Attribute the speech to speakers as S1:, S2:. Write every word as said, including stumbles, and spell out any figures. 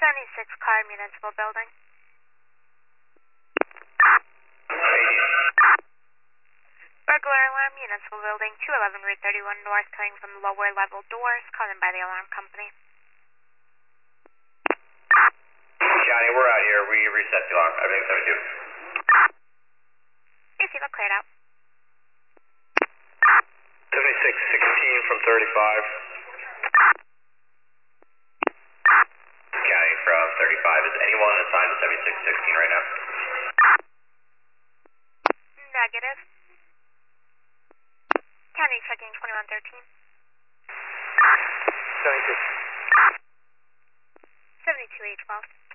S1: seventy-six Car Municipal Building. Burglar alarm, Municipal Building, two eleven Route thirty-one North, coming from lower level doors, called in by the alarm company.
S2: Johnny, we're out here. We reset the alarm. Everything's seventy-two.
S1: Receive a cleared out.
S2: seventy-six sixteen from thirty-five. County from thirty-five. Is anyone assigned to seventy-six sixteen right now?
S1: Negative. County checking twenty-one thirteen.
S2: seventy-two.
S1: seventy-two eight twelve.